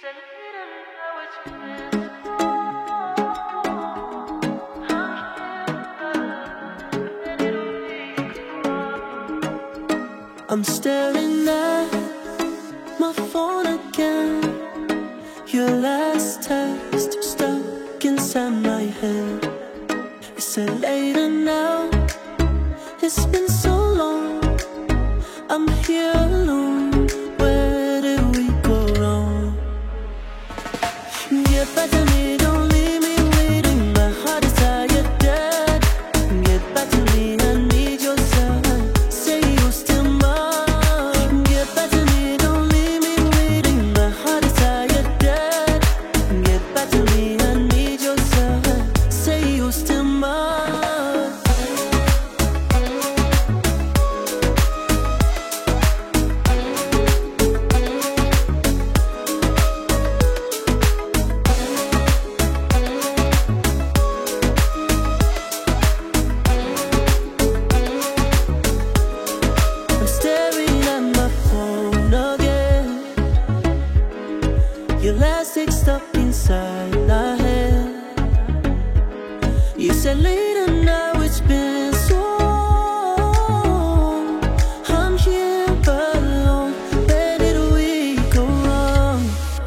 I'm staring at my phone again. Your last text stuck inside my head. You said later now. It's been so long. I'm here alone. Where did we go wrong? Get back to me, don't leave me waiting. My heart is tired, dead. Get back to me, I need your sign. Say you're still mine. Get back to me, don't leave me waiting. My heart is tired, dead. Get back to me, I need your sign. Say you're still mine. Your last text stuck inside my head. You said later now, it's been so long. I'm here but alone. Where did we go wrong?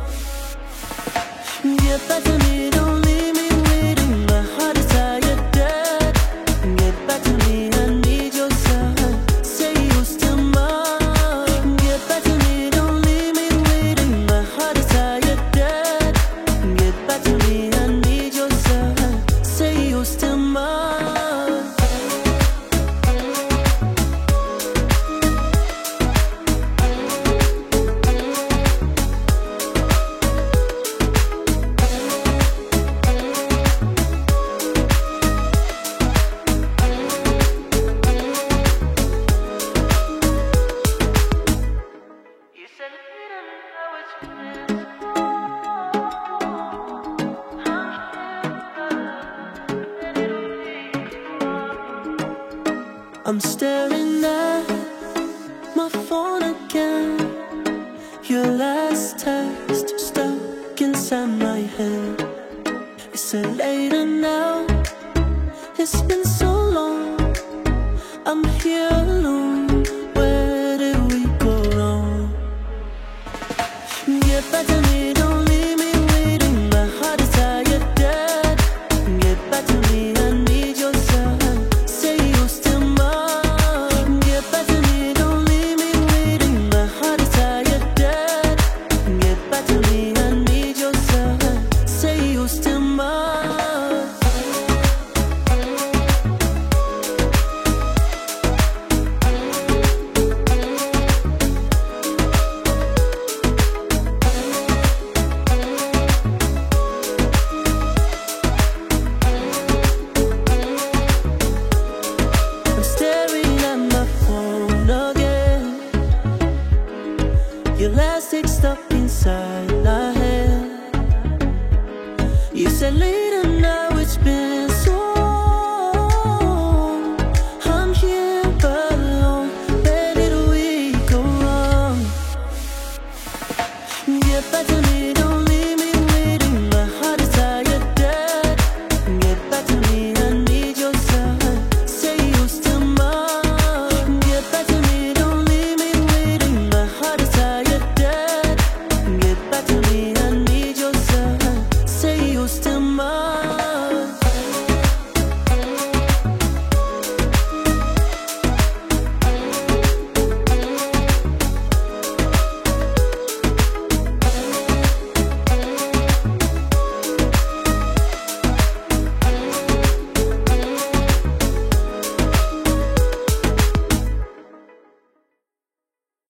Get back to me, don't leave me waiting. My heart is tired, dead. Get back to me, I need your sign. Say you're still mine. Get back to me, don't leave me waiting. My heart is tired. Still mine. You said later, now it's been. I'm staring at my phone again. Your last text stuck inside my head. You said later now. It's been so long. I'm here alone. Where did we go wrong? Get back to me, don't leave me waiting. My heart is tired, dead. Get back to me, I need your sign. Say you're still mine. Get back to me, don't leave me waiting. My heart is tired, dead. Get back to me, I need your sign. Say you're still mine. Your last text stuck inside my head. You said later now, it's been so long. I'm here but alone. Where did we go wrong? Get back to me, don't